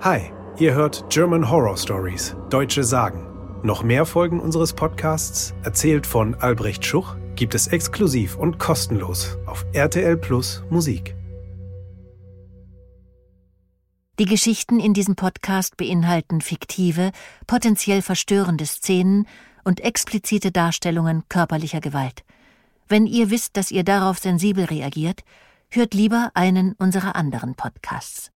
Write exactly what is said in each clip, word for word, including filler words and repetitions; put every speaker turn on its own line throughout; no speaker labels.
Hi, ihr hört German Horror Stories, deutsche Sagen. Noch mehr Folgen unseres Podcasts, erzählt von Albrecht Schuch, gibt es exklusiv und kostenlos auf R T L Plus Musik.
Die Geschichten in diesem Podcast beinhalten fiktive, potenziell verstörende Szenen und explizite Darstellungen körperlicher Gewalt. Wenn ihr wisst, dass ihr darauf sensibel reagiert, hört lieber einen unserer anderen Podcasts.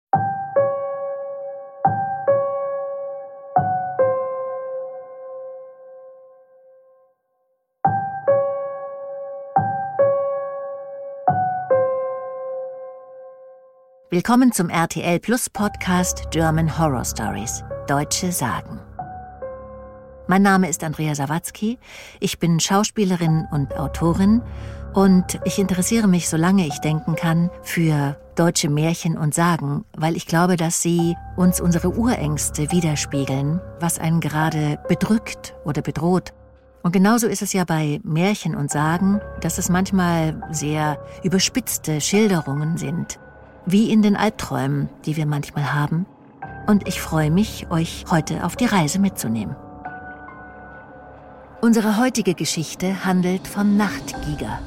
Willkommen zum R T L Plus Podcast German Horror Stories, deutsche Sagen. Mein Name ist Andrea Sawatzki, ich bin Schauspielerin und Autorin und ich interessiere mich, solange ich denken kann, für deutsche Märchen und Sagen, weil ich glaube, dass sie uns unsere Urängste widerspiegeln, was einen gerade bedrückt oder bedroht. Und genauso ist es ja bei Märchen und Sagen, dass es manchmal sehr überspitzte Schilderungen sind, wie in den Albträumen, die wir manchmal haben. Und ich freue mich, euch heute auf die Reise mitzunehmen. Unsere heutige Geschichte handelt vom Nachtgiger.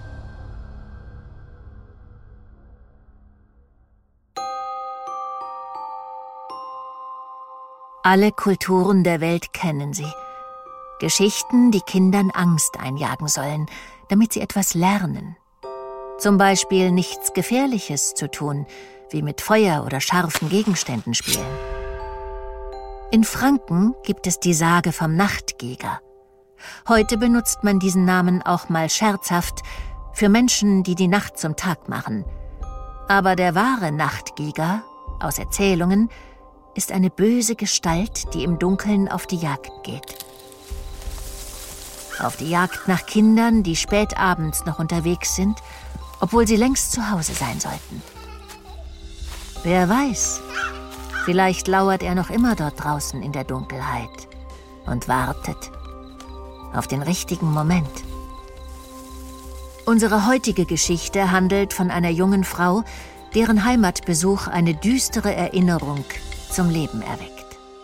Alle Kulturen der Welt kennen sie. Geschichten, die Kindern Angst einjagen sollen, damit sie etwas lernen. Zum Beispiel nichts Gefährliches zu tun, wie mit Feuer oder scharfen Gegenständen spielen. In Franken gibt es die Sage vom Nachtgiger. Heute benutzt man diesen Namen auch mal scherzhaft für Menschen, die die Nacht zum Tag machen. Aber der wahre Nachtgiger, aus Erzählungen, ist eine böse Gestalt, die im Dunkeln auf die Jagd geht. Auf die Jagd nach Kindern, die spät abends noch unterwegs sind, obwohl sie längst zu Hause sein sollten. Wer weiß, vielleicht lauert er noch immer dort draußen in der Dunkelheit und wartet auf den richtigen Moment. Unsere heutige Geschichte handelt von einer jungen Frau, deren Heimatbesuch eine düstere Erinnerung zum Leben erweckt.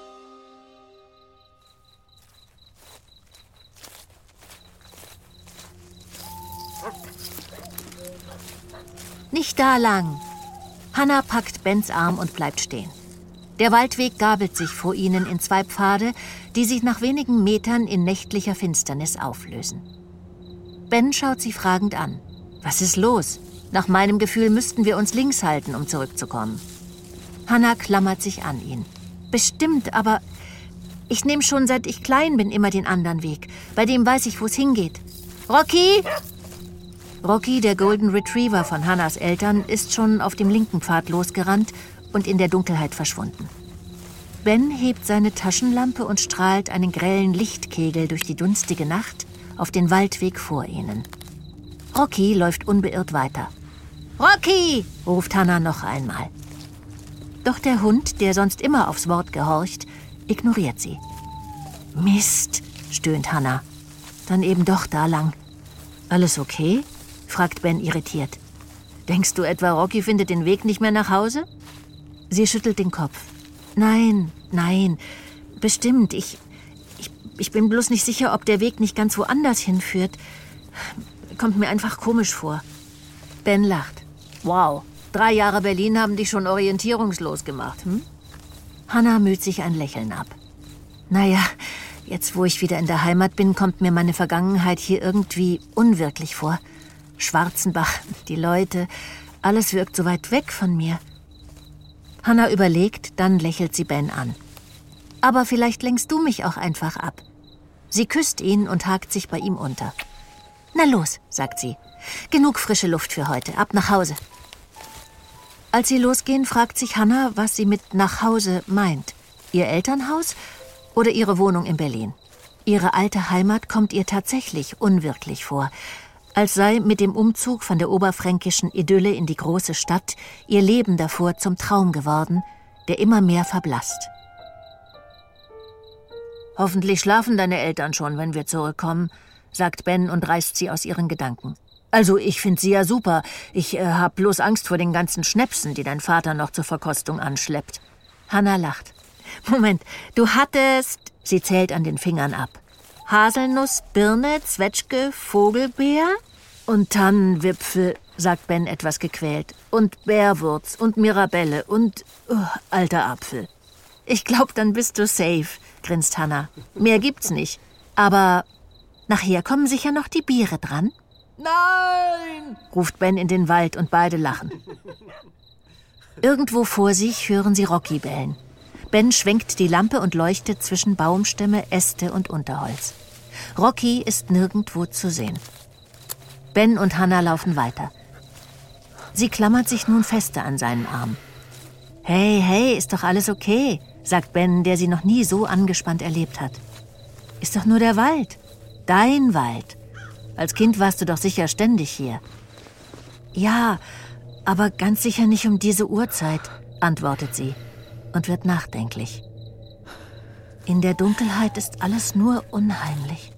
Nicht da lang. Hannah packt Bens Arm und bleibt stehen. Der Waldweg gabelt sich vor ihnen in zwei Pfade, die sich nach wenigen Metern in nächtlicher Finsternis auflösen. Ben schaut sie fragend an. Was ist los? Nach meinem Gefühl müssten wir uns links halten, um zurückzukommen. Hannah klammert sich an ihn. Bestimmt, aber ich nehme schon seit ich klein bin immer den anderen Weg. Bei dem weiß ich, wo es hingeht. Rocky! Rocky, der Golden Retriever von Hannahs Eltern, ist schon auf dem linken Pfad losgerannt und in der Dunkelheit verschwunden. Ben hebt seine Taschenlampe und strahlt einen grellen Lichtkegel durch die dunstige Nacht auf den Waldweg vor ihnen. Rocky läuft unbeirrt weiter. »Rocky!« ruft Hannah noch einmal. Doch der Hund, der sonst immer aufs Wort gehorcht, ignoriert sie. »Mist«, stöhnt Hannah. »Dann eben doch da lang.« »Alles okay?« fragt Ben irritiert. »Denkst du etwa, Rocky findet den Weg nicht mehr nach Hause?« Sie schüttelt den Kopf. »Nein, nein, bestimmt. Ich, ich, ich bin bloß nicht sicher, ob der Weg nicht ganz woanders hinführt. Kommt mir einfach komisch vor.« Ben lacht. »Wow, drei Jahre Berlin haben dich schon orientierungslos gemacht, hm?« Hannah müht sich ein Lächeln ab. »Naja, jetzt wo ich wieder in der Heimat bin, kommt mir meine Vergangenheit hier irgendwie unwirklich vor. Schwarzenbach, die Leute, alles wirkt so weit weg von mir.« Hannah überlegt, dann lächelt sie Ben an. »Aber vielleicht lenkst du mich auch einfach ab.« Sie küsst ihn und hakt sich bei ihm unter. »Na los«, sagt sie. »Genug frische Luft für heute, ab nach Hause.« Als sie losgehen, fragt sich Hannah, was sie mit nach Hause meint. Ihr Elternhaus oder ihre Wohnung in Berlin? Ihre alte Heimat kommt ihr tatsächlich unwirklich vor, als sei mit dem Umzug von der oberfränkischen Idylle in die große Stadt ihr Leben davor zum Traum geworden, der immer mehr verblasst. »Hoffentlich schlafen deine Eltern schon, wenn wir zurückkommen«, sagt Ben und reißt sie aus ihren Gedanken. »Also, ich finde sie ja super. Ich äh, hab bloß Angst vor den ganzen Schnäpsen, die dein Vater noch zur Verkostung anschleppt.« Hannah lacht. Moment, du hattest... Sie zählt an den Fingern ab. Haselnuss, Birne, Zwetschge, Vogelbeer und Tannenwipfel, sagt Ben etwas gequält. Und Bärwurz und Mirabelle und oh, alter Apfel. Ich glaub, dann bist du safe, grinst Hannah. Mehr gibt's nicht. Aber nachher kommen sicher noch die Biere dran.
Nein!
Ruft Ben in den Wald und beide lachen. Irgendwo vor sich hören sie Rocky bellen. Ben schwenkt die Lampe und leuchtet zwischen Baumstämme, Äste und Unterholz. Rocky ist nirgendwo zu sehen. Ben und Hannah laufen weiter. Sie klammert sich nun fester an seinen Arm. Hey, hey, ist doch alles okay, sagt Ben, der sie noch nie so angespannt erlebt hat. Ist doch nur der Wald. Dein Wald. Als Kind warst du doch sicher ständig hier. Ja, aber ganz sicher nicht um diese Uhrzeit, antwortet sie und wird nachdenklich. In der Dunkelheit ist alles nur unheimlich.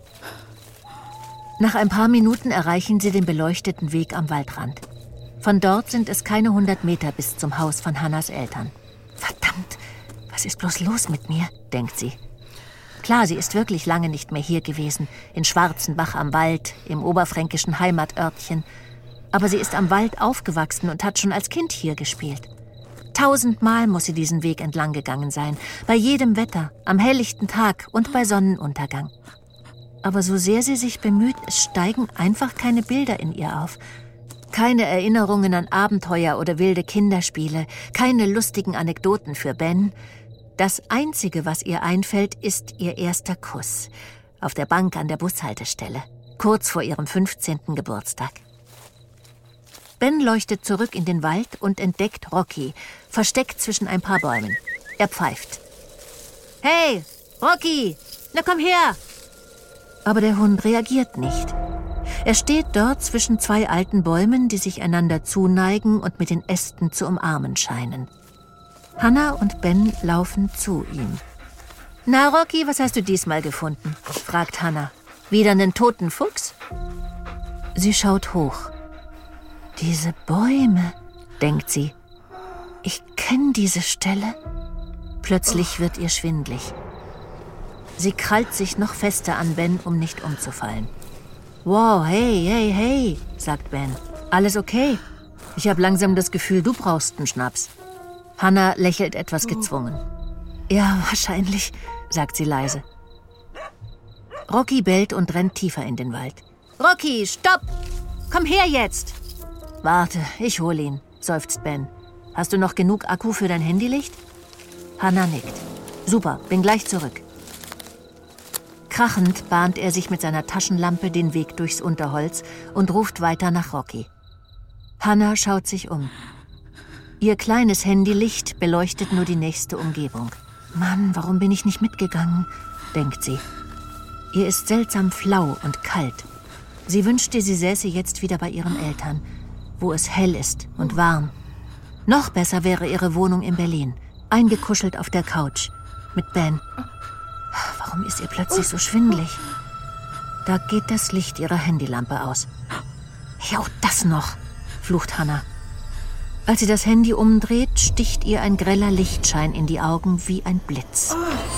Nach ein paar Minuten erreichen sie den beleuchteten Weg am Waldrand. Von dort sind es keine hundert Meter bis zum Haus von Hannahs Eltern. Verdammt, was ist bloß los mit mir, denkt sie. Klar, sie ist wirklich lange nicht mehr hier gewesen, in Schwarzenbach am Wald, im oberfränkischen Heimatörtchen. Aber sie ist am Wald aufgewachsen und hat schon als Kind hier gespielt. Tausendmal muss sie diesen Weg entlang gegangen sein, bei jedem Wetter, am helllichten Tag und bei Sonnenuntergang. Aber so sehr sie sich bemüht, es steigen einfach keine Bilder in ihr auf. Keine Erinnerungen an Abenteuer oder wilde Kinderspiele, keine lustigen Anekdoten für Ben. Das Einzige, was ihr einfällt, ist ihr erster Kuss. Auf der Bank an der Bushaltestelle, kurz vor ihrem fünfzehnten Geburtstag. Ben leuchtet zurück in den Wald und entdeckt Rocky, versteckt zwischen ein paar Bäumen. Er pfeift. Hey, Rocky, na komm her! Aber der Hund reagiert nicht. Er steht dort zwischen zwei alten Bäumen, die sich einander zuneigen und mit den Ästen zu umarmen scheinen. Hannah und Ben laufen zu ihm. Na, Rocky, was hast du diesmal gefunden? Fragt Hannah. Wieder einen toten Fuchs? Sie schaut hoch. Diese Bäume, denkt sie. Ich kenne diese Stelle. Plötzlich wird ihr schwindlig. Sie krallt sich noch fester an Ben, um nicht umzufallen. Wow, hey, hey, hey, sagt Ben. Alles okay? Ich habe langsam das Gefühl, du brauchst einen Schnaps. Hannah lächelt etwas gezwungen. Ja, wahrscheinlich, sagt sie leise. Rocky bellt und rennt tiefer in den Wald. Rocky, stopp! Komm her jetzt! Warte, ich hol ihn, seufzt Ben. Hast du noch genug Akku für dein Handylicht? Hannah nickt. Super, bin gleich zurück. Krachend bahnt er sich mit seiner Taschenlampe den Weg durchs Unterholz und ruft weiter nach Rocky. Hannah schaut sich um. Ihr kleines Handylicht beleuchtet nur die nächste Umgebung. Mann, warum bin ich nicht mitgegangen, denkt sie. Ihr ist seltsam flau und kalt. Sie wünschte, sie säße jetzt wieder bei ihren Eltern, wo es hell ist und warm. Noch besser wäre ihre Wohnung in Berlin, eingekuschelt auf der Couch, mit Ben. Warum ist ihr plötzlich so schwindelig? Da geht das Licht ihrer Handylampe aus. Ja, auch das noch, flucht Hannah. Als sie das Handy umdreht, sticht ihr ein greller Lichtschein in die Augen wie ein Blitz.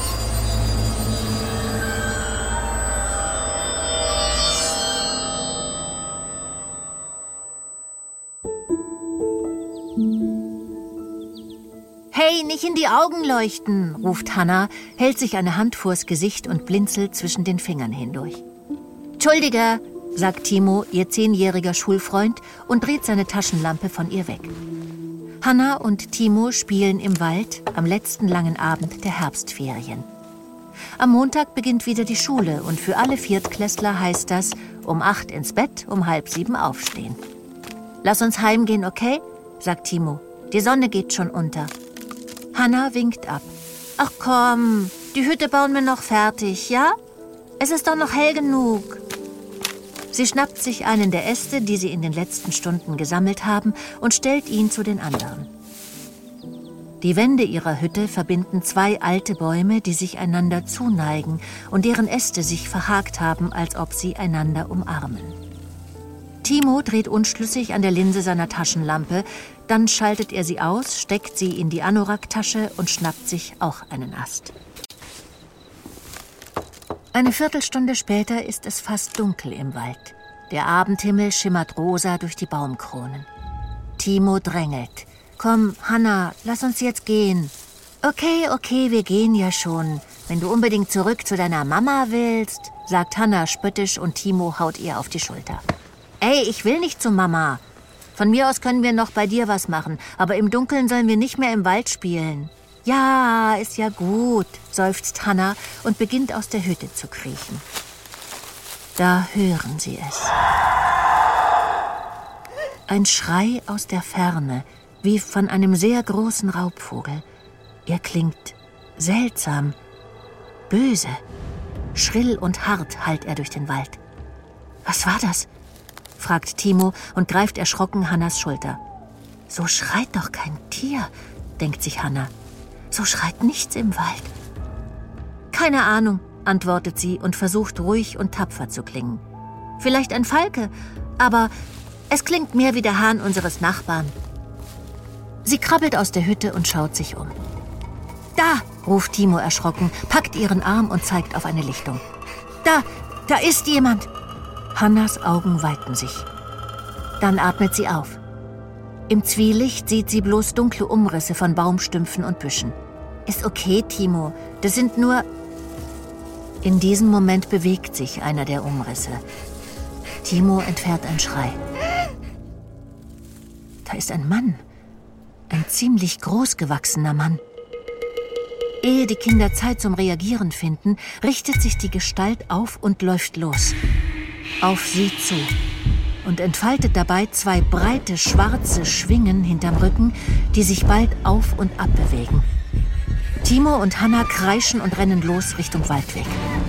Hey, nicht in die Augen leuchten, ruft Hannah, hält sich eine Hand vors Gesicht und blinzelt zwischen den Fingern hindurch. Entschuldige, sagt Timo, ihr zehnjähriger Schulfreund, und dreht seine Taschenlampe von ihr weg. Hannah und Timo spielen im Wald am letzten langen Abend der Herbstferien. Am Montag beginnt wieder die Schule und für alle Viertklässler heißt das, um acht ins Bett, um halb sieben aufstehen. Lass uns heimgehen, okay? Sagt Timo. Die Sonne geht schon unter. Hannah winkt ab. Ach komm, die Hütte bauen wir noch fertig, ja? Es ist doch noch hell genug. Sie schnappt sich einen der Äste, die sie in den letzten Stunden gesammelt haben, und stellt ihn zu den anderen. Die Wände ihrer Hütte verbinden zwei alte Bäume, die sich einander zuneigen und deren Äste sich verhakt haben, als ob sie einander umarmen. Timo dreht unschlüssig an der Linse seiner Taschenlampe. Dann schaltet er sie aus, steckt sie in die Anorak-Tasche und schnappt sich auch einen Ast. Eine Viertelstunde später ist es fast dunkel im Wald. Der Abendhimmel schimmert rosa durch die Baumkronen. Timo drängelt. »Komm, Hannah, lass uns jetzt gehen.« »Okay, okay, wir gehen ja schon. Wenn du unbedingt zurück zu deiner Mama willst«, sagt Hannah spöttisch und Timo haut ihr auf die Schulter. »Ey, ich will nicht zu Mama. Von mir aus können wir noch bei dir was machen, aber im Dunkeln sollen wir nicht mehr im Wald spielen.« »Ja, ist ja gut«, seufzt Hannah und beginnt aus der Hütte zu kriechen. Da hören sie es. Ein Schrei aus der Ferne, wie von einem sehr großen Raubvogel. Er klingt seltsam, böse. Schrill und hart hallt er durch den Wald. »Was war das?« fragt Timo und greift erschrocken Hannas Schulter. »So schreit doch kein Tier«, denkt sich Hannah. »So schreit nichts im Wald.« »Keine Ahnung«, antwortet sie und versucht ruhig und tapfer zu klingen. »Vielleicht ein Falke, aber es klingt mehr wie der Hahn unseres Nachbarn.« Sie krabbelt aus der Hütte und schaut sich um. »Da«, ruft Timo erschrocken, packt ihren Arm und zeigt auf eine Lichtung. »Da, da ist jemand!« Hannas Augen weiten sich. Dann atmet sie auf. Im Zwielicht sieht sie bloß dunkle Umrisse von Baumstümpfen und Büschen. »Ist okay, Timo, das sind nur...« In diesem Moment bewegt sich einer der Umrisse. Timo entfährt einen Schrei. Da ist ein Mann. Ein ziemlich großgewachsener Mann. Ehe die Kinder Zeit zum Reagieren finden, richtet sich die Gestalt auf und läuft los. Auf sie zu. Und entfaltet dabei zwei breite, schwarze Schwingen hinterm Rücken, die sich bald auf und ab bewegen. Timo und Hannah kreischen und rennen los Richtung Waldweg.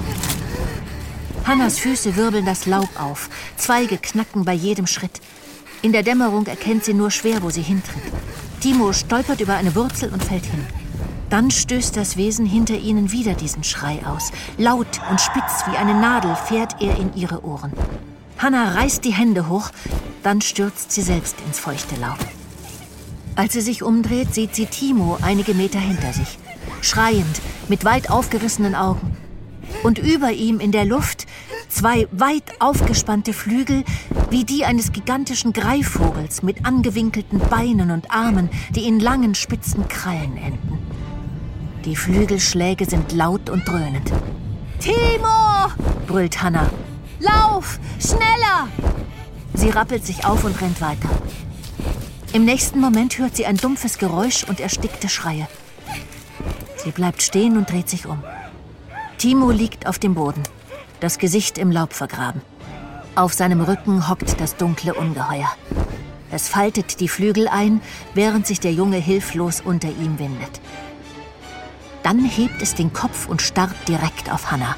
Hannas Füße wirbeln das Laub auf. Zweige knacken bei jedem Schritt. In der Dämmerung erkennt sie nur schwer, wo sie hintritt. Timo stolpert über eine Wurzel und fällt hin. Dann stößt das Wesen hinter ihnen wieder diesen Schrei aus. Laut und spitz wie eine Nadel fährt er in ihre Ohren. Hannah reißt die Hände hoch, dann stürzt sie selbst ins feuchte Laub. Als sie sich umdreht, sieht sie Timo einige Meter hinter sich. Schreiend, mit weit aufgerissenen Augen. Und über ihm in der Luft zwei weit aufgespannte Flügel, wie die eines gigantischen Greifvogels mit angewinkelten Beinen und Armen, die in langen, spitzen Krallen enden. Die Flügelschläge sind laut und dröhnend. »Timo!« brüllt Hannah. »Lauf! Schneller!« Sie rappelt sich auf und rennt weiter. Im nächsten Moment hört sie ein dumpfes Geräusch und erstickte Schreie. Sie bleibt stehen und dreht sich um. Timo liegt auf dem Boden, das Gesicht im Laub vergraben. Auf seinem Rücken hockt das dunkle Ungeheuer. Es faltet die Flügel ein, während sich der Junge hilflos unter ihm windet. Dann hebt es den Kopf und starrt direkt auf Hannah.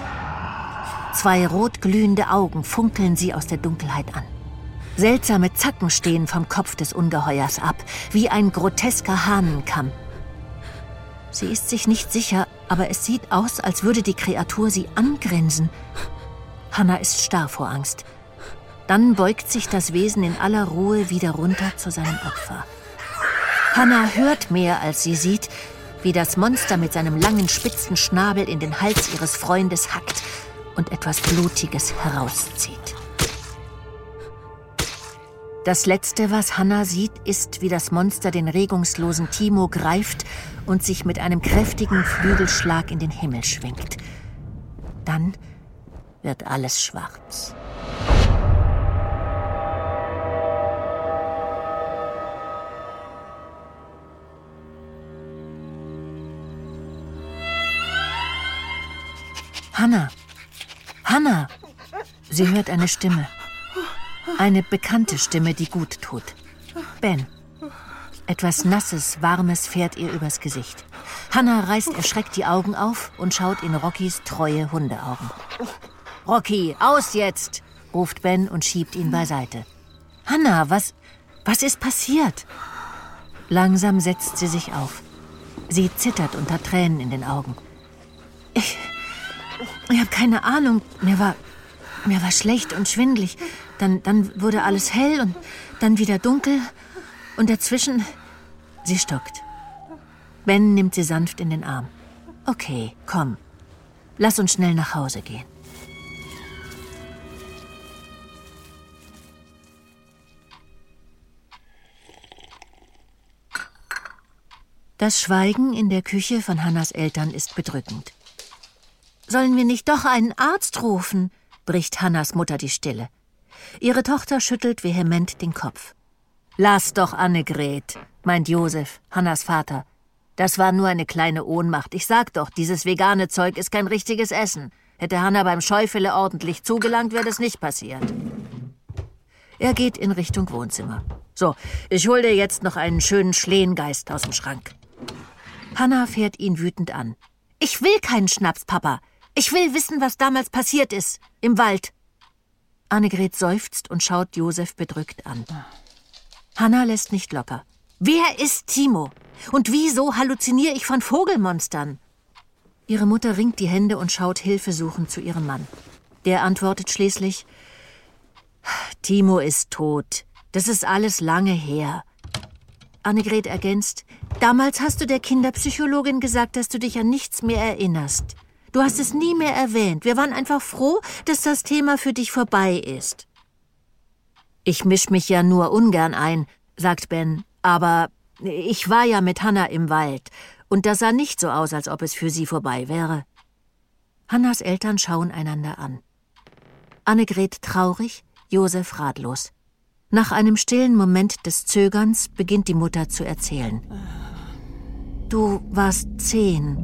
Zwei rotglühende Augen funkeln sie aus der Dunkelheit an. Seltsame Zacken stehen vom Kopf des Ungeheuers ab, wie ein grotesker Hahnenkamm. Sie ist sich nicht sicher, aber es sieht aus, als würde die Kreatur sie angrinsen. Hannah ist starr vor Angst. Dann beugt sich das Wesen in aller Ruhe wieder runter zu seinem Opfer. Hannah hört mehr, als sie sieht, wie das Monster mit seinem langen, spitzen Schnabel in den Hals ihres Freundes hackt und etwas Blutiges herauszieht. Das Letzte, was Hannah sieht, ist, wie das Monster den regungslosen Timo greift und sich mit einem kräftigen Flügelschlag in den Himmel schwingt. Dann wird alles schwarz. Hannah! Hannah! Sie hört eine Stimme. Eine bekannte Stimme, die gut tut. Ben. Etwas Nasses, Warmes fährt ihr übers Gesicht. Hannah reißt erschreckt die Augen auf und schaut in Rockys treue Hundeaugen. »Rocky, aus jetzt!« ruft Ben und schiebt ihn beiseite. »Hannah, was, was ist passiert?« Langsam setzt sie sich auf. Sie zittert unter Tränen in den Augen. Ich... Ich habe keine Ahnung. Mir war, mir war schlecht und schwindelig. Dann, dann wurde alles hell und dann wieder dunkel. Und dazwischen... Sie stockt. Ben nimmt sie sanft in den Arm. Okay, komm. Lass uns schnell nach Hause gehen. Das Schweigen in der Küche von Hannas Eltern ist bedrückend. »Sollen wir nicht doch einen Arzt rufen?« bricht Hannas Mutter die Stille. Ihre Tochter schüttelt vehement den Kopf. »Lass doch, Annegret«, meint Josef, Hannas Vater. »Das war nur eine kleine Ohnmacht. Ich sag doch, dieses vegane Zeug ist kein richtiges Essen. Hätte Hanna beim Schäufele ordentlich zugelangt, wäre das nicht passiert.« Er geht in Richtung Wohnzimmer. »So, ich hol dir jetzt noch einen schönen Schlehengeist aus dem Schrank.« Hanna fährt ihn wütend an. »Ich will keinen Schnaps, Papa. Ich will wissen, was damals passiert ist. Im Wald.« Annegret seufzt und schaut Josef bedrückt an. Hanna lässt nicht locker. »Wer ist Timo? Und wieso halluziniere ich von Vogelmonstern?« Ihre Mutter ringt die Hände und schaut hilfesuchend zu ihrem Mann. Der antwortet schließlich: »Timo ist tot. Das ist alles lange her.« Annegret ergänzt: »Damals hast du der Kinderpsychologin gesagt, dass du dich an nichts mehr erinnerst. Du hast es nie mehr erwähnt. Wir waren einfach froh, dass das Thema für dich vorbei ist.« »Ich misch mich ja nur ungern ein«, sagt Ben, »aber ich war ja mit Hanna im Wald und das sah nicht so aus, als ob es für sie vorbei wäre.« Hannas Eltern schauen einander an. Annegret traurig, Josef ratlos. Nach einem stillen Moment des Zögerns beginnt die Mutter zu erzählen. »Du warst zehn.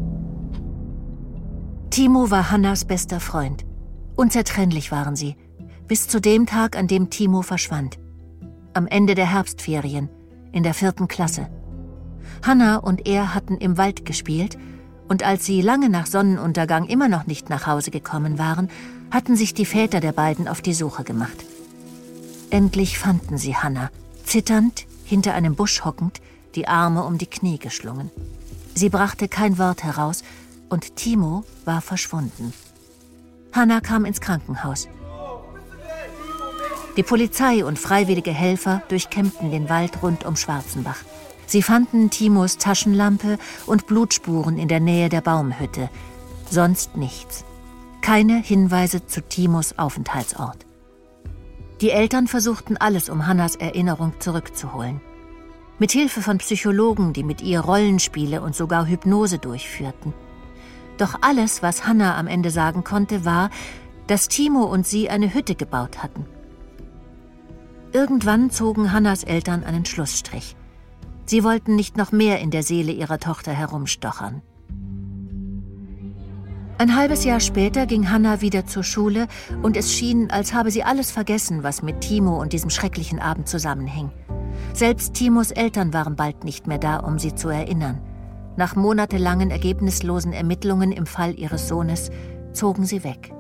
Timo war Hannas bester Freund. Unzertrennlich waren sie, bis zu dem Tag, an dem Timo verschwand. Am Ende der Herbstferien, in der vierten Klasse. Hanna und er hatten im Wald gespielt, und als sie lange nach Sonnenuntergang immer noch nicht nach Hause gekommen waren, hatten sich die Väter der beiden auf die Suche gemacht. Endlich fanden sie Hanna, zitternd, hinter einem Busch hockend, die Arme um die Knie geschlungen. Sie brachte kein Wort heraus, und Timo war verschwunden. Hanna kam ins Krankenhaus. Die Polizei und freiwillige Helfer durchkämmten den Wald rund um Schwarzenbach. Sie fanden Timos Taschenlampe und Blutspuren in der Nähe der Baumhütte. Sonst nichts. Keine Hinweise zu Timos Aufenthaltsort. Die Eltern versuchten alles, um Hannas Erinnerung zurückzuholen. Mit Hilfe von Psychologen, die mit ihr Rollenspiele und sogar Hypnose durchführten. Doch alles, was Hanna am Ende sagen konnte, war, dass Timo und sie eine Hütte gebaut hatten. Irgendwann zogen Hannas Eltern einen Schlussstrich. Sie wollten nicht noch mehr in der Seele ihrer Tochter herumstochern. Ein halbes Jahr später ging Hanna wieder zur Schule und es schien, als habe sie alles vergessen, was mit Timo und diesem schrecklichen Abend zusammenhing. Selbst Timos Eltern waren bald nicht mehr da, um sie zu erinnern. Nach monatelangen ergebnislosen Ermittlungen im Fall ihres Sohnes zogen sie weg.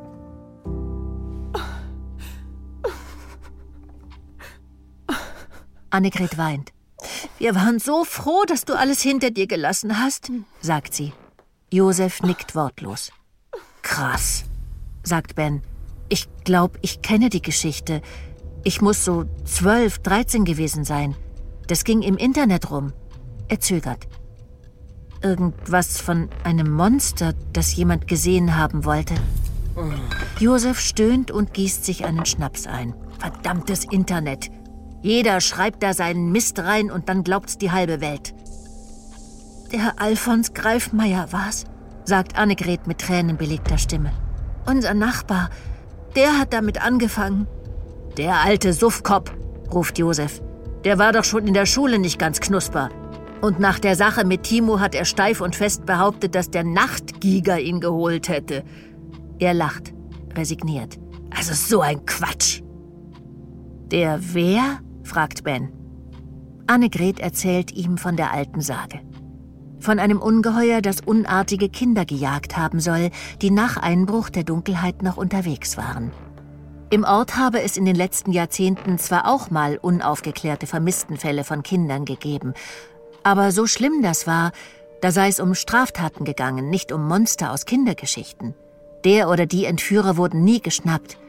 Annegret weint. »Wir waren so froh, dass du alles hinter dir gelassen hast«, sagt sie. Josef nickt wortlos. »Krass«, sagt Ben. »Ich glaube, ich kenne die Geschichte. Ich muss so zwölf, dreizehn gewesen sein. Das ging im Internet rum.« Er zögert. »Irgendwas von einem Monster, das jemand gesehen haben wollte.« Josef stöhnt und gießt sich einen Schnaps ein. »Verdammtes Internet! Jeder schreibt da seinen Mist rein und dann glaubt's die halbe Welt.« »Der Alfons Greifmeier war's«, sagt Annegret mit tränenbelegter Stimme. »Unser Nachbar, der hat damit angefangen.« »Der alte Suffkopf«, ruft Josef. »Der war doch schon in der Schule nicht ganz knusper. Und nach der Sache mit Timo hat er steif und fest behauptet, dass der Nachtgiger ihn geholt hätte.« Er lacht, resigniert. »Also so ein Quatsch!« »Der wer?« fragt Ben. Annegret erzählt ihm von der alten Sage. Von einem Ungeheuer, das unartige Kinder gejagt haben soll, die nach Einbruch der Dunkelheit noch unterwegs waren. Im Ort habe es in den letzten Jahrzehnten zwar auch mal unaufgeklärte Vermisstenfälle von Kindern gegeben, aber so schlimm das war, da sei es um Straftaten gegangen, nicht um Monster aus Kindergeschichten. Der oder die Entführer wurden nie geschnappt.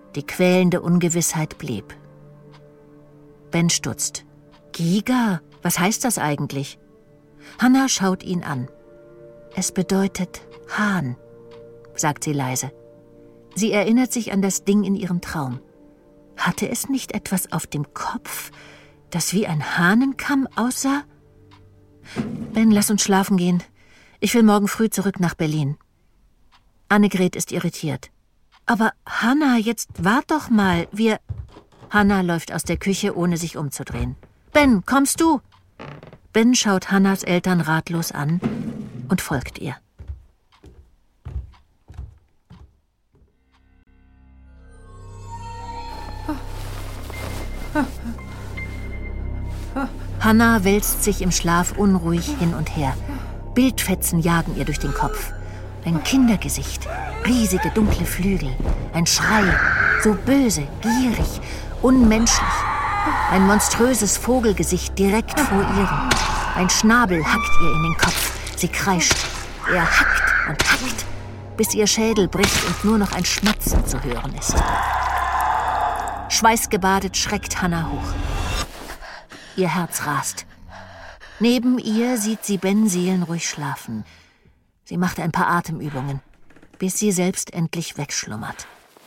Die quälende Ungewissheit blieb. Ben stutzt. Giga? Was heißt das eigentlich? Hannah schaut ihn an. Es bedeutet Hahn, sagt sie leise. Sie erinnert sich an das Ding in ihrem Traum. Hatte es nicht etwas auf dem Kopf, das wie ein Hahnenkamm aussah? Ben, lass uns schlafen gehen. Ich will morgen früh zurück nach Berlin. Annegret ist irritiert. Aber Hannah, jetzt wart doch mal, wir... Hannah läuft aus der Küche, ohne sich umzudrehen. Ben, kommst du? Ben schaut Hannahs Eltern ratlos an und folgt ihr. Hannah wälzt sich im Schlaf unruhig hin und her. Bildfetzen jagen ihr durch den Kopf. Ein Kindergesicht, riesige dunkle Flügel, ein Schrei, so böse, gierig, unmenschlich. Ein monströses Vogelgesicht direkt vor ihrem. Ein Schnabel hackt ihr in den Kopf. Sie kreischt. Er hackt und hackt, bis ihr Schädel bricht und nur noch ein Schmatzen zu hören ist. Schweißgebadet schreckt Hannah hoch. Ihr Herz rast. Neben ihr sieht sie Ben seelenruhig schlafen. Sie macht ein paar Atemübungen, bis sie selbst endlich wegschlummert.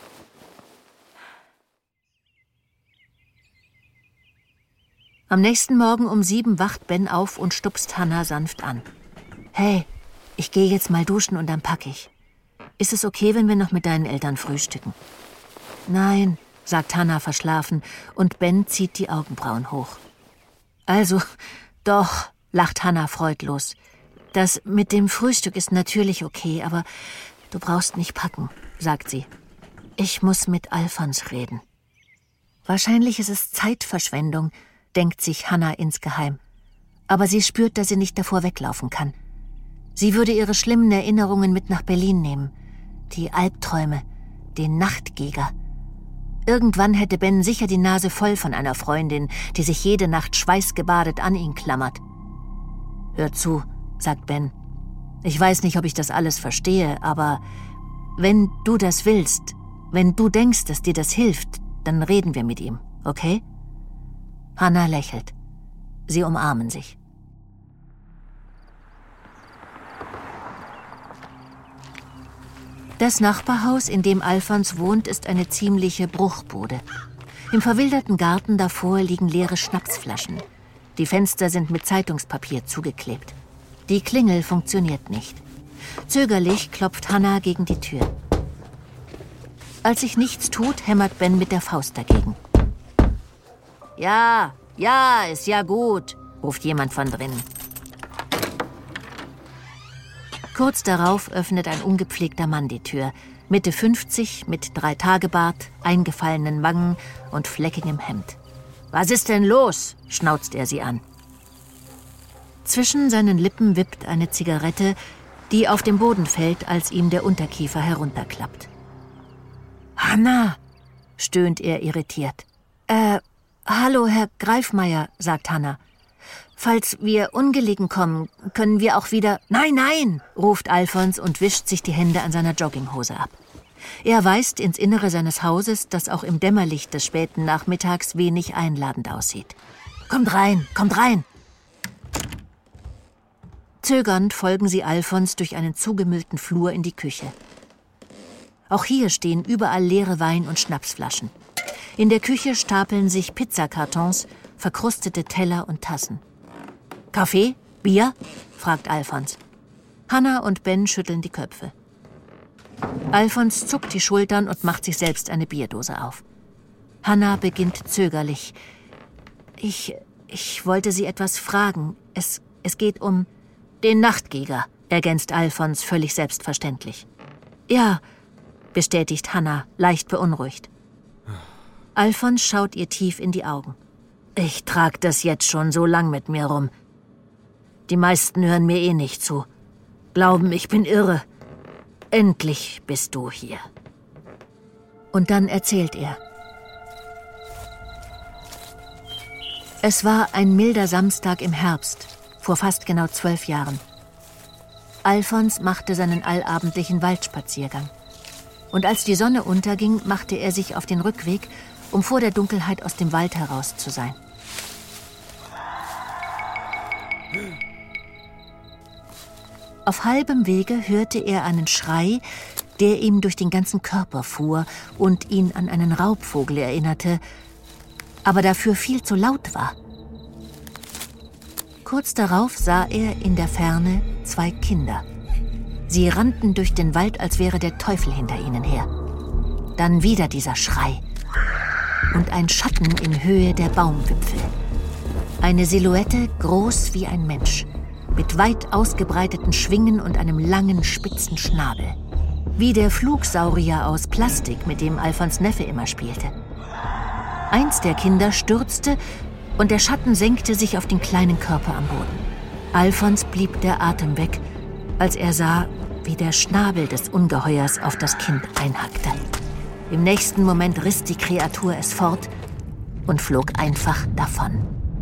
Am nächsten Morgen um sieben wacht Ben auf und stupst Hannah sanft an. Hey, ich gehe jetzt mal duschen und dann packe ich. Ist es okay, wenn wir noch mit deinen Eltern frühstücken? Nein, sagt Hannah verschlafen und Ben zieht die Augenbrauen hoch. Also, doch, lacht Hannah freudlos. Das mit dem Frühstück ist natürlich okay, aber du brauchst nicht packen, sagt sie. Ich muss mit Alfons reden. Wahrscheinlich ist es Zeitverschwendung, denkt sich Hannah insgeheim. Aber sie spürt, dass sie nicht davor weglaufen kann. Sie würde ihre schlimmen Erinnerungen mit nach Berlin nehmen. Die Albträume, den Nachtgeger. Irgendwann hätte Ben sicher die Nase voll von einer Freundin, die sich jede Nacht schweißgebadet an ihn klammert. Hör zu, sagt Ben. Ich weiß nicht, ob ich das alles verstehe, aber wenn du das willst, wenn du denkst, dass dir das hilft, dann reden wir mit ihm, okay? Hannah lächelt. Sie umarmen sich. Das Nachbarhaus, in dem Alfons wohnt, ist eine ziemliche Bruchbude. Im verwilderten Garten davor liegen leere Schnapsflaschen. Die Fenster sind mit Zeitungspapier zugeklebt. Die Klingel funktioniert nicht. Zögerlich klopft Hannah gegen die Tür. Als sich nichts tut, hämmert Ben mit der Faust dagegen. Ja, ja, ist ja gut, ruft jemand von drinnen. Kurz darauf öffnet ein ungepflegter Mann die Tür. Mitte fünfzig, mit Drei-Tage-Bart, eingefallenen Wangen und fleckigem Hemd. Was ist denn los? Schnauzt er sie an. Zwischen seinen Lippen wippt eine Zigarette, die auf den Boden fällt, als ihm der Unterkiefer herunterklappt. Hannah, stöhnt er irritiert. Äh, hallo, Herr Greifmeier, sagt Hannah. Falls wir ungelegen kommen, können wir auch wieder... Nein, nein, ruft Alfons und wischt sich die Hände an seiner Jogginghose ab. Er weist ins Innere seines Hauses, das auch im Dämmerlicht des späten Nachmittags wenig einladend aussieht. Kommt rein, kommt rein! Zögernd folgen sie Alfons durch einen zugemüllten Flur in die Küche. Auch hier stehen überall leere Wein- und Schnapsflaschen. In der Küche stapeln sich Pizzakartons, verkrustete Teller und Tassen. Kaffee? Bier? fragt Alfons. Hannah und Ben schütteln die Köpfe. Alfons zuckt die Schultern und macht sich selbst eine Bierdose auf. Hannah beginnt zögerlich. Ich, ich wollte Sie etwas fragen. Es, es geht um den Nachtgeger, ergänzt Alfons völlig selbstverständlich. Ja, bestätigt Hannah, leicht beunruhigt. Alfons schaut ihr tief in die Augen. Ich trag das jetzt schon so lang mit mir rum. Die meisten hören mir eh nicht zu. Glauben, ich bin irre. Endlich bist du hier. Und dann erzählt er. Es war ein milder Samstag im Herbst, vor fast genau zwölf Jahren. Alfons machte seinen allabendlichen Waldspaziergang. Und als die Sonne unterging, machte er sich auf den Rückweg, um vor der Dunkelheit aus dem Wald heraus zu sein. Auf halbem Wege hörte er einen Schrei, der ihm durch den ganzen Körper fuhr und ihn an einen Raubvogel erinnerte, aber dafür viel zu laut war. Kurz darauf sah er in der Ferne zwei Kinder. Sie rannten durch den Wald, als wäre der Teufel hinter ihnen her. Dann wieder dieser Schrei und ein Schatten in Höhe der Baumwipfel. Eine Silhouette groß wie ein Mensch, mit weit ausgebreiteten Schwingen und einem langen, spitzen Schnabel. Wie der Flugsaurier aus Plastik, mit dem Alfons Neffe immer spielte. Eins der Kinder stürzte und der Schatten senkte sich auf den kleinen Körper am Boden. Alfons blieb der Atem weg, als er sah, wie der Schnabel des Ungeheuers auf das Kind einhackte. Im nächsten Moment riss die Kreatur es fort und flog einfach davon.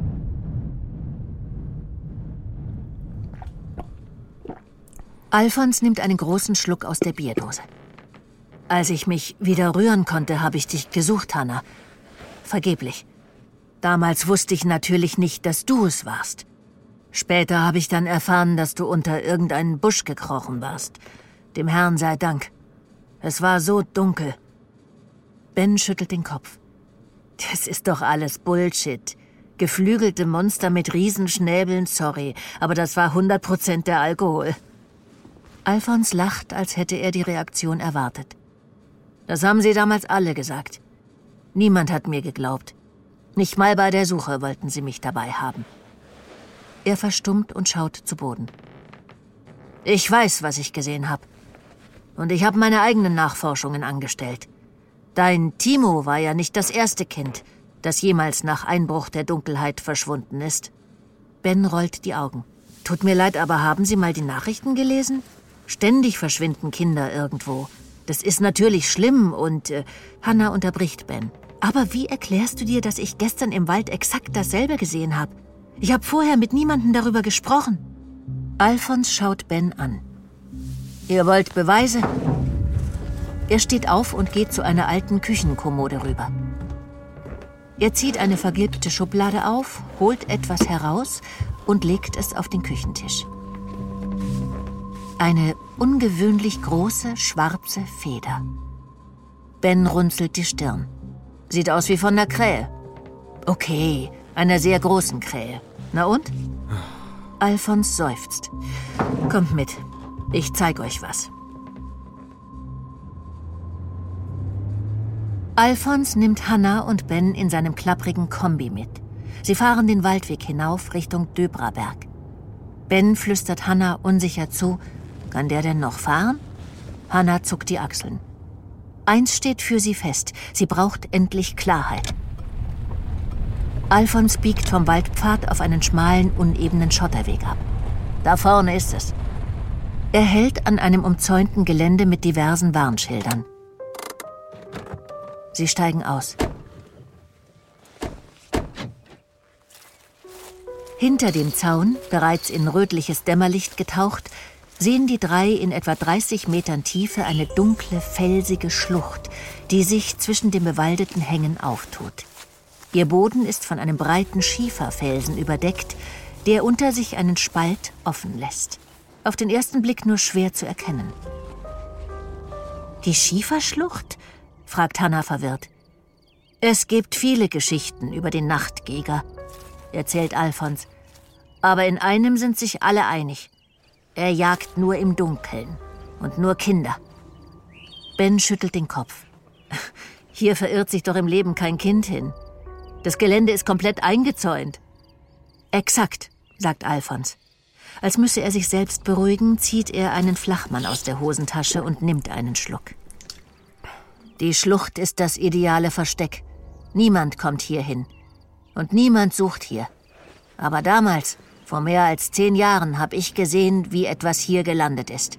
Alfons nimmt einen großen Schluck aus der Bierdose. Als ich mich wieder rühren konnte, habe ich dich gesucht, Hannah. Vergeblich. Damals wusste ich natürlich nicht, dass du es warst. Später habe ich dann erfahren, dass du unter irgendeinen Busch gekrochen warst. Dem Herrn sei Dank. Es war so dunkel. Ben schüttelt den Kopf. Das ist doch alles Bullshit. Geflügelte Monster mit Riesenschnäbeln, sorry, aber das war hundert Prozent der Alkohol. Alfons lacht, als hätte er die Reaktion erwartet. Das haben sie damals alle gesagt. Niemand hat mir geglaubt. Nicht mal bei der Suche wollten sie mich dabei haben. Er verstummt und schaut zu Boden. Ich weiß, was ich gesehen habe. Und ich habe meine eigenen Nachforschungen angestellt. Dein Timo war ja nicht das erste Kind, das jemals nach Einbruch der Dunkelheit verschwunden ist. Ben rollt die Augen. Tut mir leid, aber haben Sie mal die Nachrichten gelesen? Ständig verschwinden Kinder irgendwo. Das ist natürlich schlimm und... Äh, Hannah unterbricht Ben. Aber wie erklärst du dir, dass ich gestern im Wald exakt dasselbe gesehen habe? Ich habe vorher mit niemandem darüber gesprochen. Alfons schaut Ben an. Ihr wollt Beweise? Er steht auf und geht zu einer alten Küchenkommode rüber. Er zieht eine vergilbte Schublade auf, holt etwas heraus und legt es auf den Küchentisch. Eine ungewöhnlich große, schwarze Feder. Ben runzelt die Stirn. Sieht aus wie von einer Krähe. Okay, einer sehr großen Krähe. Na und? Alfons seufzt. Kommt mit, ich zeig euch was. Alfons nimmt Hannah und Ben in seinem klapprigen Kombi mit. Sie fahren den Waldweg hinauf Richtung Döbraberg. Ben flüstert Hannah unsicher zu, kann der denn noch fahren? Hannah zuckt die Achseln. Eins steht für sie fest, sie braucht endlich Klarheit. Alfons biegt vom Waldpfad auf einen schmalen, unebenen Schotterweg ab. Da vorne ist es. Er hält an einem umzäunten Gelände mit diversen Warnschildern. Sie steigen aus. Hinter dem Zaun, bereits in rötliches Dämmerlicht getaucht, sehen die drei in etwa dreißig Metern Tiefe eine dunkle, felsige Schlucht, die sich zwischen den bewaldeten Hängen auftut. Ihr Boden ist von einem breiten Schieferfelsen überdeckt, der unter sich einen Spalt offen lässt. Auf den ersten Blick nur schwer zu erkennen. Die Schieferschlucht? Fragt Hannah verwirrt. Es gibt viele Geschichten über den Nachtgeger, erzählt Alfons. Aber in einem sind sich alle einig. Er jagt nur im Dunkeln und nur Kinder. Ben schüttelt den Kopf. Hier verirrt sich doch im Leben kein Kind hin. Das Gelände ist komplett eingezäunt. Exakt, sagt Alfons. Als müsse er sich selbst beruhigen, zieht er einen Flachmann aus der Hosentasche und nimmt einen Schluck. Die Schlucht ist das ideale Versteck. Niemand kommt hier hin. Und niemand sucht hier. Aber damals, vor mehr als zehn Jahren, habe ich gesehen, wie etwas hier gelandet ist.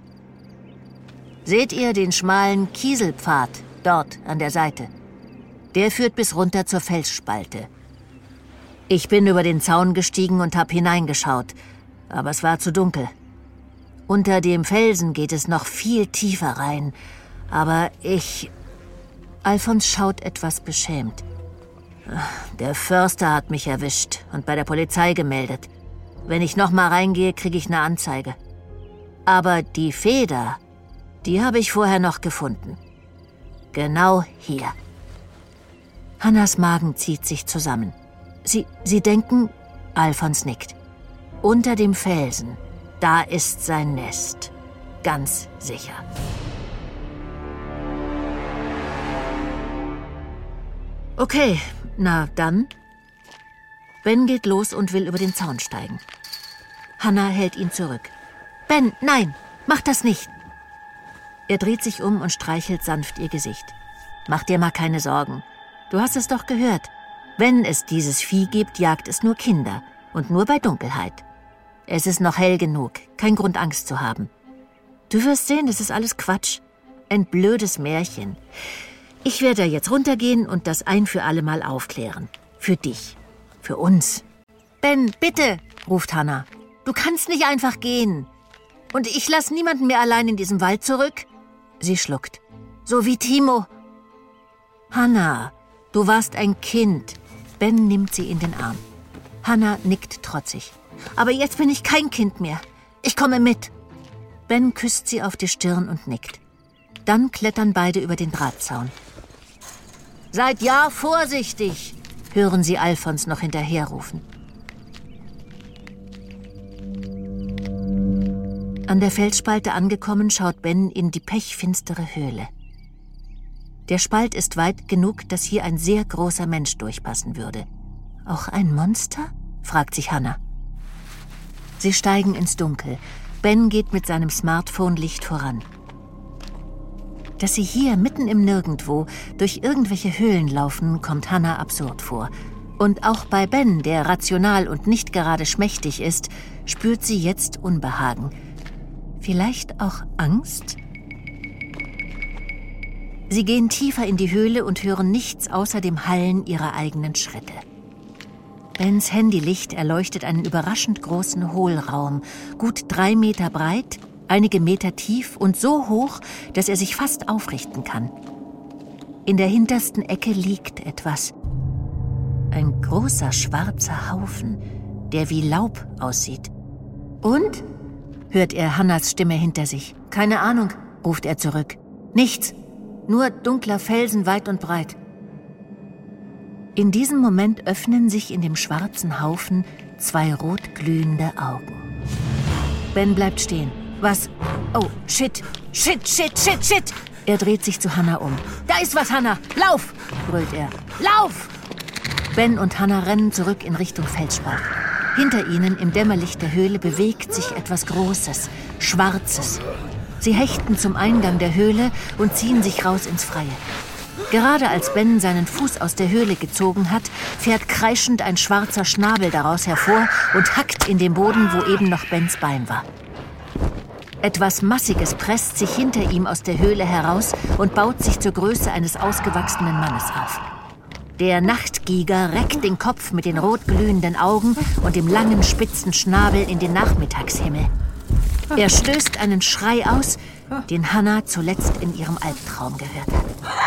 Seht ihr den schmalen Kieselpfad dort an der Seite? Der führt bis runter zur Felsspalte. Ich bin über den Zaun gestiegen und habe hineingeschaut, aber es war zu dunkel. Unter dem Felsen geht es noch viel tiefer rein, Aber ich... Alfons schaut etwas beschämt. Der Förster hat mich erwischt und bei der Polizei gemeldet. Wenn ich noch mal reingehe, kriege ich eine Anzeige. Aber die Feder, die habe ich vorher noch gefunden. Genau hier. Hannas Magen zieht sich zusammen. Sie, sie denken, Alfons nickt. Unter dem Felsen, da ist sein Nest. Ganz sicher. Okay, na dann. Ben geht los und will über den Zaun steigen. Hannah hält ihn zurück. Ben, nein, mach das nicht. Er dreht sich um und streichelt sanft ihr Gesicht. Mach dir mal keine Sorgen. Du hast es doch gehört. Wenn es dieses Vieh gibt, jagt es nur Kinder. Und nur bei Dunkelheit. Es ist noch hell genug. Kein Grund, Angst zu haben. Du wirst sehen, das ist alles Quatsch. Ein blödes Märchen. Ich werde da jetzt runtergehen und das ein für alle Mal aufklären. Für dich. Für uns. Ben, bitte, ruft Hannah. Du kannst nicht einfach gehen. Und ich lasse niemanden mehr allein in diesem Wald zurück. Sie schluckt. So wie Timo. Hannah, du warst ein Kind. Ben nimmt sie in den Arm. Hannah nickt trotzig. Aber jetzt bin ich kein Kind mehr. Ich komme mit. Ben küsst sie auf die Stirn und nickt. Dann klettern beide über den Drahtzaun. Seid ja vorsichtig, hören sie Alfons noch hinterherrufen. An der Felsspalte angekommen, schaut Ben in die pechfinstere Höhle. Der Spalt ist weit genug, dass hier ein sehr großer Mensch durchpassen würde. Auch ein Monster? Fragt sich Hannah. Sie steigen ins Dunkel. Ben geht mit seinem Smartphone-Licht voran. Dass sie hier mitten im Nirgendwo durch irgendwelche Höhlen laufen, kommt Hannah absurd vor. Und auch bei Ben, der rational und nicht gerade schmächtig ist, spürt sie jetzt Unbehagen. Vielleicht auch Angst? Sie gehen tiefer in die Höhle und hören nichts außer dem Hallen ihrer eigenen Schritte. Bens Handylicht erleuchtet einen überraschend großen Hohlraum, gut drei Meter breit, einige Meter tief und so hoch, dass er sich fast aufrichten kann. In der hintersten Ecke liegt etwas. Ein großer schwarzer Haufen, der wie Laub aussieht. Und? Hört er Hannas Stimme hinter sich. Keine Ahnung, ruft er zurück. Nichts, nur dunkler Felsen weit und breit. In diesem Moment öffnen sich in dem schwarzen Haufen zwei rotglühende Augen. Ben bleibt stehen. Was? Oh, shit, shit, shit, shit, shit! Er dreht sich zu Hannah um. Da ist was, Hannah! Lauf! Brüllt er. Lauf! Ben und Hannah rennen zurück in Richtung Felsspalt. Hinter ihnen im Dämmerlicht der Höhle bewegt sich etwas Großes, Schwarzes. Sie hechten zum Eingang der Höhle und ziehen sich raus ins Freie. Gerade als Ben seinen Fuß aus der Höhle gezogen hat, fährt kreischend ein schwarzer Schnabel daraus hervor und hackt in den Boden, wo eben noch Bens Bein war. Etwas Massiges presst sich hinter ihm aus der Höhle heraus und baut sich zur Größe eines ausgewachsenen Mannes auf. Der Nachtgiger reckt den Kopf mit den rotglühenden Augen und dem langen, spitzen Schnabel in den Nachmittagshimmel. Er stößt einen Schrei aus, den Hannah zuletzt in ihrem Albtraum gehört hat.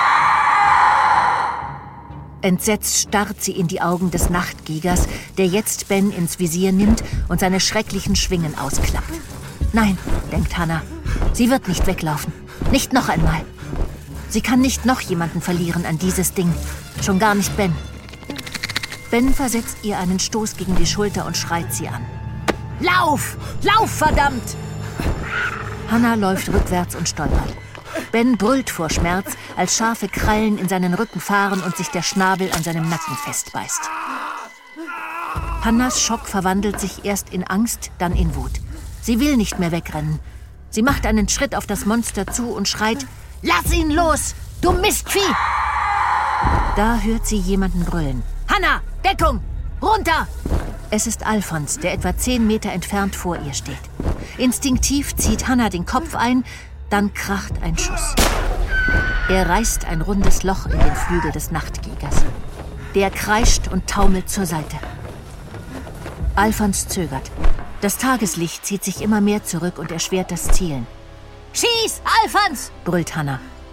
Entsetzt starrt sie in die Augen des Nachtgigers, der jetzt Ben ins Visier nimmt und seine schrecklichen Schwingen ausklappt. Nein, denkt Hannah, sie wird nicht weglaufen. Nicht noch einmal. Sie kann nicht noch jemanden verlieren an dieses Ding. Schon gar nicht Ben. Ben versetzt ihr einen Stoß gegen die Schulter und schreit sie an. Lauf! Lauf, verdammt! Hannah läuft rückwärts und stolpert. Ben brüllt vor Schmerz, als scharfe Krallen in seinen Rücken fahren und sich der Schnabel an seinem Nacken festbeißt. Hannahs Schock verwandelt sich erst in Angst, dann in Wut. Sie will nicht mehr wegrennen. Sie macht einen Schritt auf das Monster zu und schreit, »Lass ihn los, du Mistvieh!« Da hört sie jemanden brüllen. »Hannah, Deckung! Runter!« Es ist Alfons, der etwa zehn Meter entfernt vor ihr steht. Instinktiv zieht Hannah den Kopf ein, dann kracht ein Schuss. Er reißt ein rundes Loch in den Flügel des Nachtgigers. Der kreischt und taumelt zur Seite. Alfons zögert. Das Tageslicht zieht sich immer mehr zurück und erschwert das Zielen. »Schieß, Alfons!« brüllt Hannah.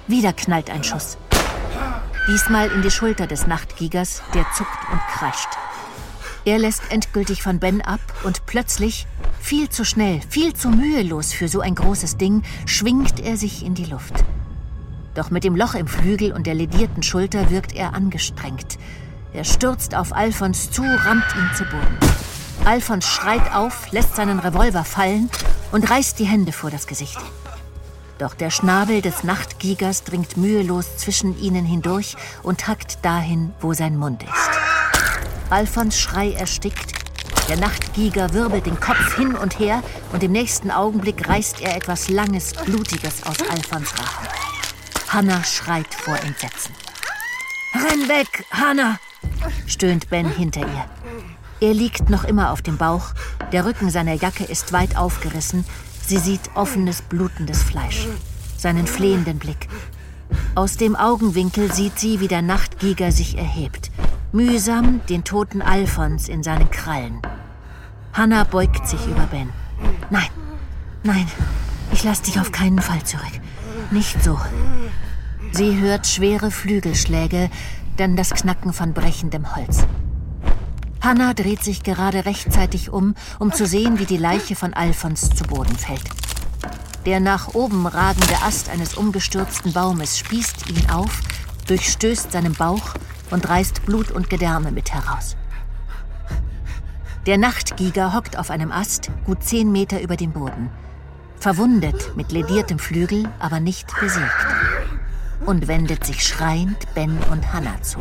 Wieder knallt ein Schuss. Diesmal in die Schulter des Nachtgigers, der zuckt und kreischt. Er lässt endgültig von Ben ab und plötzlich, viel zu schnell, viel zu mühelos für so ein großes Ding, schwingt er sich in die Luft. Doch mit dem Loch im Flügel und der ledierten Schulter wirkt er angestrengt. Er stürzt auf Alfons zu, rammt ihn zu Boden. Alfons schreit auf, lässt seinen Revolver fallen und reißt die Hände vor das Gesicht. Doch der Schnabel des Nachtgigers dringt mühelos zwischen ihnen hindurch und hackt dahin, wo sein Mund ist. Alfons Schrei erstickt. Der Nachtgiger wirbelt den Kopf hin und her und im nächsten Augenblick reißt er etwas Langes, Blutiges aus Alfons Rachen. Hannah schreit vor Entsetzen. »Renn weg, Hannah!« stöhnt Ben hinter ihr. Er liegt noch immer auf dem Bauch, der Rücken seiner Jacke ist weit aufgerissen, sie sieht offenes, blutendes Fleisch, seinen flehenden Blick. Aus dem Augenwinkel sieht sie, wie der Nachtgiger sich erhebt, mühsam den toten Alfons in seinen Krallen. Hannah beugt sich über Ben. »Nein, nein, ich lass dich auf keinen Fall zurück. Nicht so.« Sie hört schwere Flügelschläge, dann das Knacken von brechendem Holz. Hannah dreht sich gerade rechtzeitig um, um zu sehen, wie die Leiche von Alfons zu Boden fällt. Der nach oben ragende Ast eines umgestürzten Baumes spießt ihn auf, durchstößt seinen Bauch und reißt Blut und Gedärme mit heraus. Der Nachtgiger hockt auf einem Ast, gut zehn Meter über dem Boden. Verwundet, mit lediertem Flügel, aber nicht besiegt. Und wendet sich schreiend Ben und Hannah zu.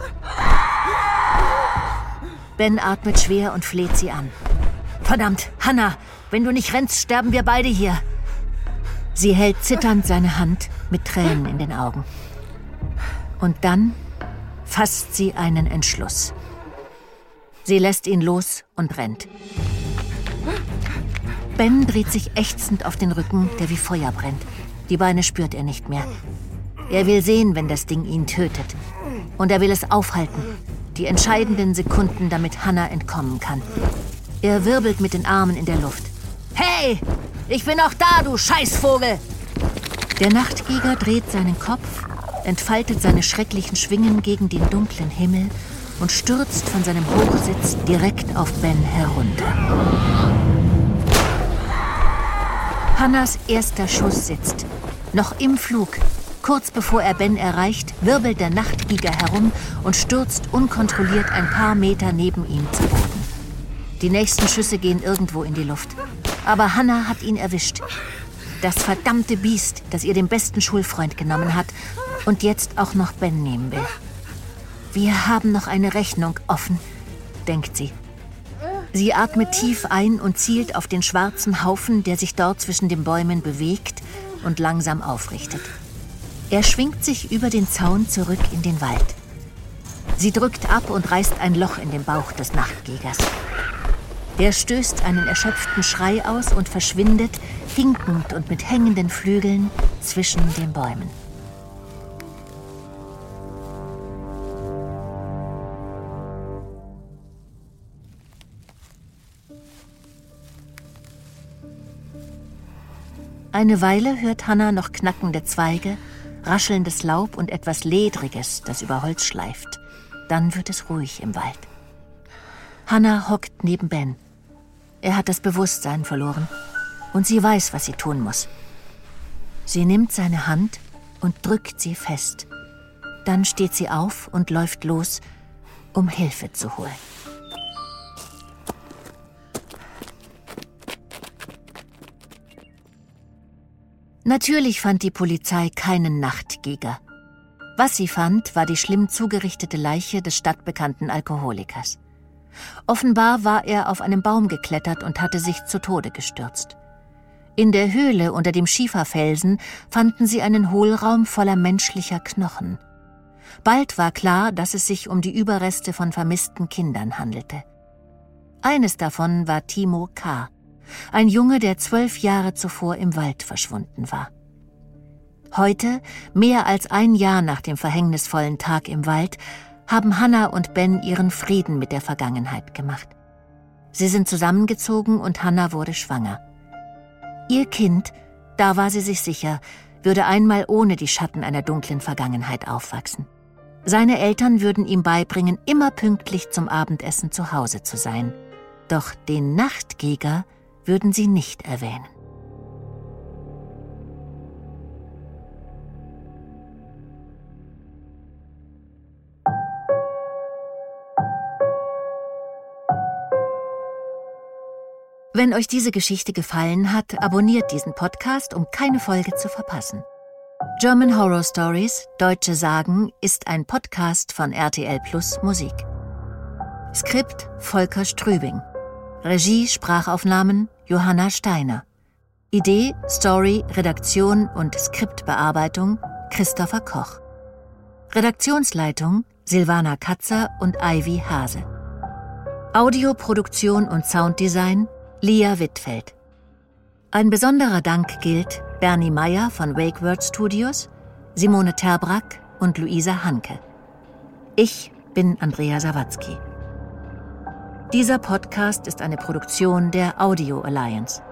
Ben atmet schwer und fleht sie an. »Verdammt, Hannah, wenn du nicht rennst, sterben wir beide hier.« Sie hält zitternd seine Hand mit Tränen in den Augen. Und dann fasst sie einen Entschluss. Sie lässt ihn los und rennt. Ben dreht sich ächzend auf den Rücken, der wie Feuer brennt. Die Beine spürt er nicht mehr. Er will sehen, wenn das Ding ihn tötet. Und er will es aufhalten. Die entscheidenden Sekunden, damit Hannah entkommen kann. Er wirbelt mit den Armen in der Luft. »Hey, ich bin auch da, du Scheißvogel!« Der Nachtgiger dreht seinen Kopf, entfaltet seine schrecklichen Schwingen gegen den dunklen Himmel und stürzt von seinem Hochsitz direkt auf Ben herunter. Hannahs erster Schuss sitzt. Noch im Flug. Kurz bevor er Ben erreicht, wirbelt der Nachtgiger herum und stürzt unkontrolliert ein paar Meter neben ihm zu Boden. Die nächsten Schüsse gehen irgendwo in die Luft. Aber Hannah hat ihn erwischt. Das verdammte Biest, das ihr den besten Schulfreund genommen hat und jetzt auch noch Ben nehmen will. Wir haben noch eine Rechnung offen, denkt sie. Sie atmet tief ein und zielt auf den schwarzen Haufen, der sich dort zwischen den Bäumen bewegt und langsam aufrichtet. Er schwingt sich über den Zaun zurück in den Wald. Sie drückt ab und reißt ein Loch in den Bauch des Nachtgigers. Der stößt einen erschöpften Schrei aus und verschwindet, hinkend und mit hängenden Flügeln, zwischen den Bäumen. Eine Weile hört Hannah noch knackende Zweige, raschelndes Laub und etwas Ledriges, das über Holz schleift. Dann wird es ruhig im Wald. Hannah hockt neben Ben. Er hat das Bewusstsein verloren und sie weiß, was sie tun muss. Sie nimmt seine Hand und drückt sie fest. Dann steht sie auf und läuft los, um Hilfe zu holen. Natürlich fand die Polizei keinen Nachtgiger. Was sie fand, war die schlimm zugerichtete Leiche des stadtbekannten Alkoholikers. Offenbar war er auf einen Baum geklettert und hatte sich zu Tode gestürzt. In der Höhle unter dem Schieferfelsen fanden sie einen Hohlraum voller menschlicher Knochen. Bald war klar, dass es sich um die Überreste von vermissten Kindern handelte. Eines davon war Timo K., ein Junge, der zwölf Jahre zuvor im Wald verschwunden war. Heute, mehr als ein Jahr nach dem verhängnisvollen Tag im Wald, haben Hannah und Ben ihren Frieden mit der Vergangenheit gemacht. Sie sind zusammengezogen und Hannah wurde schwanger. Ihr Kind, da war sie sich sicher, würde einmal ohne die Schatten einer dunklen Vergangenheit aufwachsen. Seine Eltern würden ihm beibringen, immer pünktlich zum Abendessen zu Hause zu sein. Doch den Nachtgeger würden sie nicht erwähnen. Wenn euch diese Geschichte gefallen hat, abonniert diesen Podcast, um keine Folge zu verpassen. German Horror Stories, Deutsche Sagen ist ein Podcast von R T L Plus Musik. Skript Volker Strübing. Regie, Sprachaufnahmen Johanna Steiner. Idee, Story, Redaktion und Skriptbearbeitung Christopher Koch. Redaktionsleitung Silvana Katzer und Ivy Hase. Audioproduktion und Sounddesign Lia Wittfeld. Ein besonderer Dank gilt Bernie Meyer von WakeWord Studios, Simone Terbrack und Luisa Hanke. Ich bin Andrea Sawatzki. Dieser Podcast ist eine Produktion der Audio Alliance.